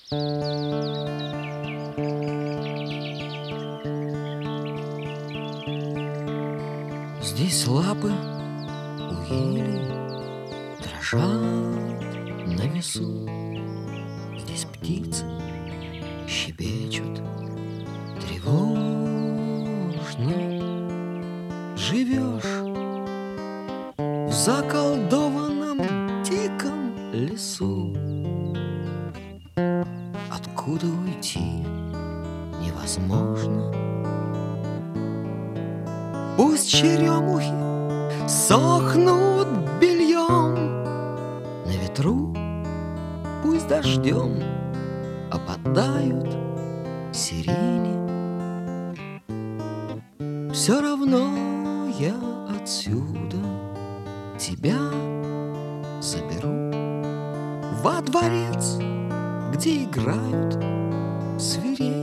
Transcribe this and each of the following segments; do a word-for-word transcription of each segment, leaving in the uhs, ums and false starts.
Здесь лапы у елей дрожат на весу. Здесь птицы щебечут тревожно. Живешь в заколдованном диком лесу. Откуда уйти невозможно. Пусть черемухи сохнут бельем на ветру, пусть дождем опадают сирени. Все равно я отсюда тебя заберу во дворец, где играют свирели.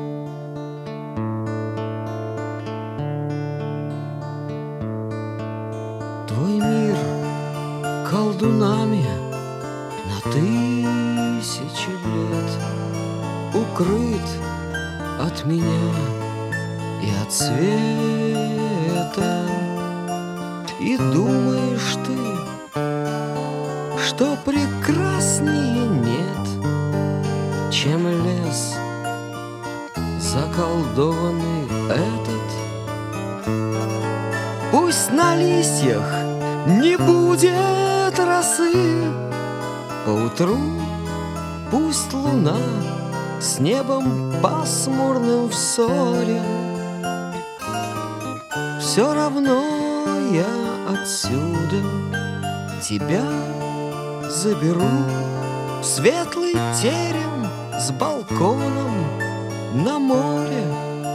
Твой мир колдунами на тысячи лет укрыт от меня и от света. И думаешь ты, что прекраснее нет, чем лес заколдованный этот. Пусть на листьях не будет росы, поутру пусть луна с небом пасмурным в ссоре. Все равно я отсюда тебя заберу в светлый терем с балконом на море.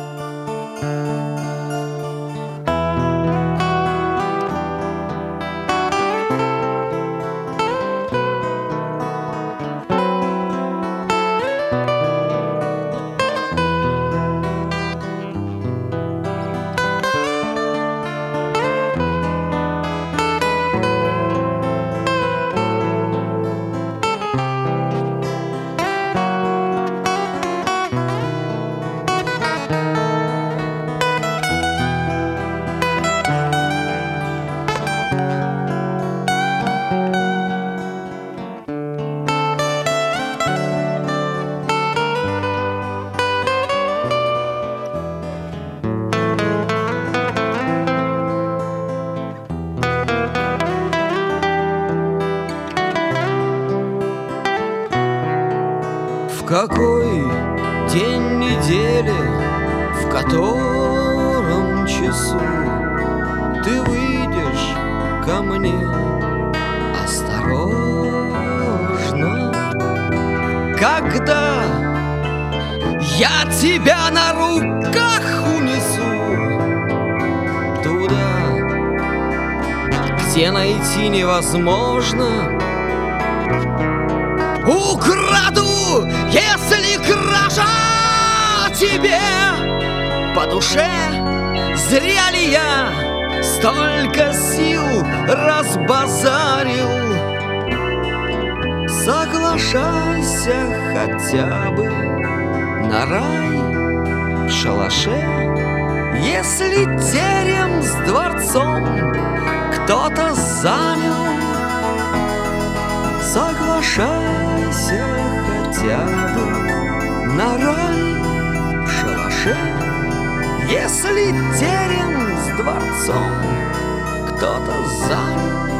В какой день недели, в котором часу ты выйдешь ко мне осторожно, когда я тебя на руках унесу туда, где найти невозможно. Украду, если кража тебе по душе. Зря ли я столько сил разбазарил? Соглашайся хотя бы на рай в шалаше, если терем с дворцом кто-то занял. Соглашайся хотя бы на рай в шалаше, если терем с дворцом кто-то занял.